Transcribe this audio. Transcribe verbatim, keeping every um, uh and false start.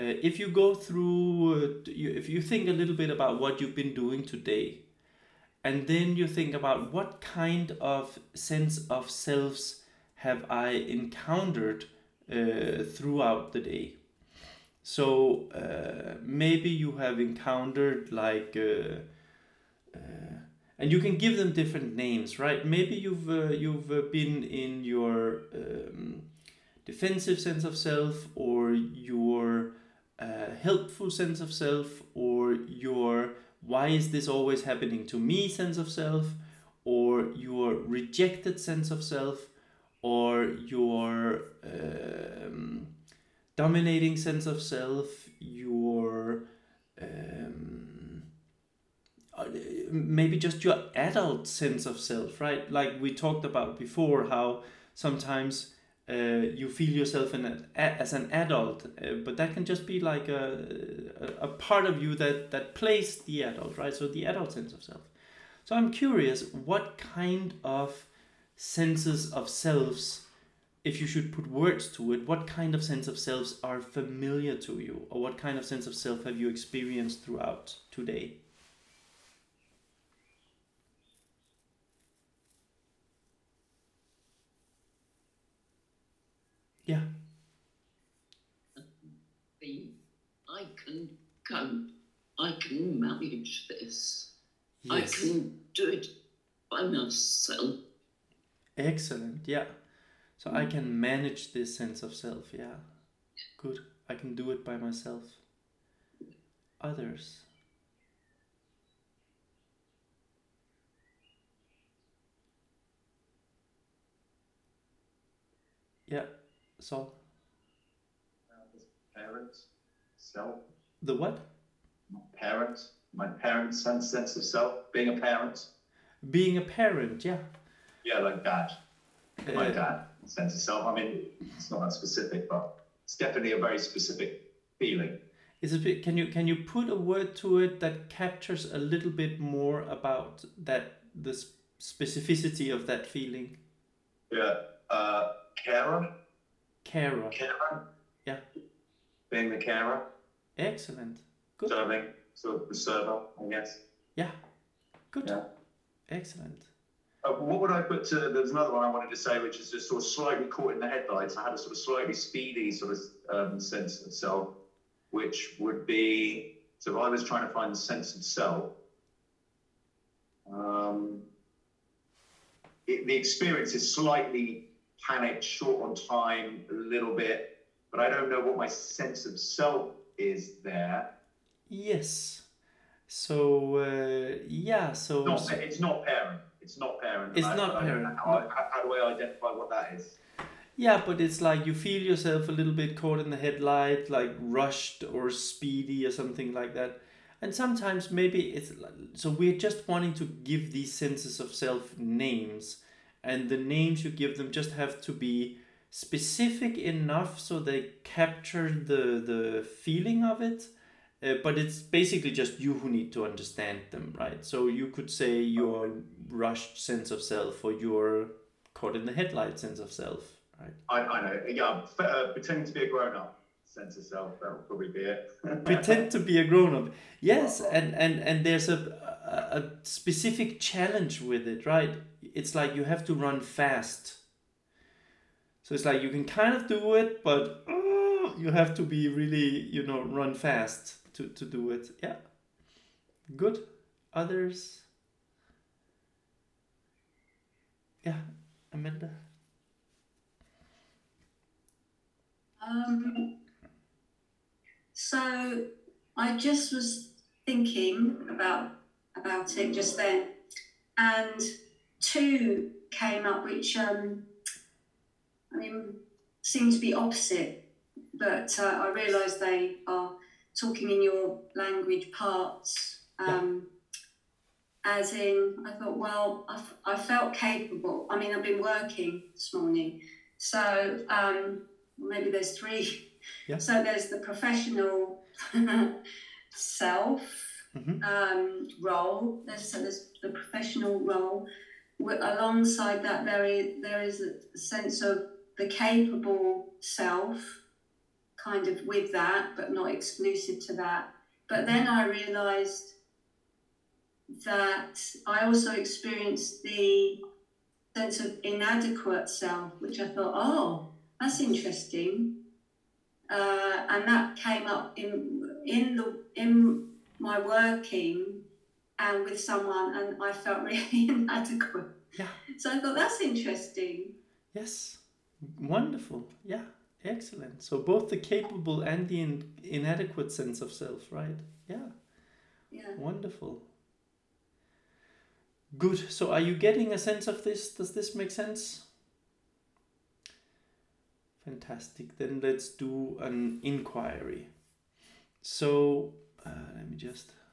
if you go through, uh, you, if you think a little bit about what you've been doing today, and then you think about what kind of sense of selves have I encountered uh, throughout the day. So uh, maybe you have encountered like, uh, uh, and you can give them different names, right? Maybe you've uh, you've uh, been in your um, defensive sense of self, or your uh, helpful sense of self, or your why is this always happening to me sense of self, or your rejected sense of self, or your um, dominating sense of self, your um, uh, maybe just your adult sense of self, right? Like we talked about before, how sometimes uh, you feel yourself in an, as an adult, uh, but that can just be like a, a, a part of you that, that plays the adult, right? So the adult sense of self. So I'm curious, what kind of senses of selves, if you should put words to it, what kind of sense of selves are familiar to you, or what kind of sense of self have you experienced throughout today? Yeah. The I can cope, I can manage this, I Yes. can do it by myself. Excellent. Yeah. So I can manage this sense of self. Yeah. Good. I can do it by myself. Others. Yeah. So Parents, self, the what? parents, my parents' sense sense of self, being a parent. Being a parent. Yeah. Yeah, like dad. My Uh, dad, sense of self. I mean, it's not that specific, but it's definitely a very specific feeling. is a bit. Can you can you put a word to it that captures a little bit more about that, the s- specificity of that feeling? Yeah, uh, carer, Carer. carer, Yeah. being the carer, Excellent. Good. serving, sort of the server, I guess. Yeah. Good. Yeah. Excellent. Uh, what would I put to, there's another one I wanted to say, which is just sort of slightly caught in the headlights. I had a sort of slightly speedy sort of um, sense of self, which would be, so if I was trying to find the sense of self, um, it, the experience is slightly panicked, short on time, a little bit, but I don't know what my sense of self is there. Yes. So uh, yeah. So, Not, so it's not parent. It's not parent. it's I, not I don't know parent. how, No. I, how, how do I identify what that is? Yeah, but it's like you feel yourself a little bit caught in the headlight, like rushed or speedy or something like that. And sometimes maybe it's like, so we're just wanting to give these senses of self names, and the names you give them just have to be specific enough so they capture the the feeling of it. Uh, but it's basically just you who need to understand them, right? So you could say your rushed sense of self, or your caught in the headlight sense of self, right? I, I know. Yeah, uh, pretending to be a grown up sense of self. That would probably be it. Pretend to be a grown-up. Yes, and and and there's a, a a specific challenge with it, right? It's like you have to run fast. So it's like you can kind of do it, but uh, you have to be really, you know, run fast to to do it. Yeah. Good. Others. Yeah. Amanda. Um, so I just was thinking about about it just then, and two came up, which um, I mean seem to be opposite, but uh, I realise they are talking in your language parts. Um, As in, I thought, well, I, f- I felt capable. I mean, I've been working this morning, so um, maybe there's three. Yeah. So there's the professional self Mhm. um, role. There's, so there's the professional role. Wi- Alongside that, there is there is a sense of the capable self kind of with that, but not exclusive to that. But then I realised that I also experienced the sense of inadequate self, which I thought, oh, that's interesting. Uh, and that came up in in the in my working and with someone, and I felt really inadequate. Yeah. So I thought that's interesting. Yes. Wonderful. Yeah. Excellent. So both the capable and the in- inadequate sense of self, right? Yeah. Yeah. Wonderful. Good. So are you getting a sense of this? Does this make sense? Fantastic. Then let's do an inquiry. So uh, let me just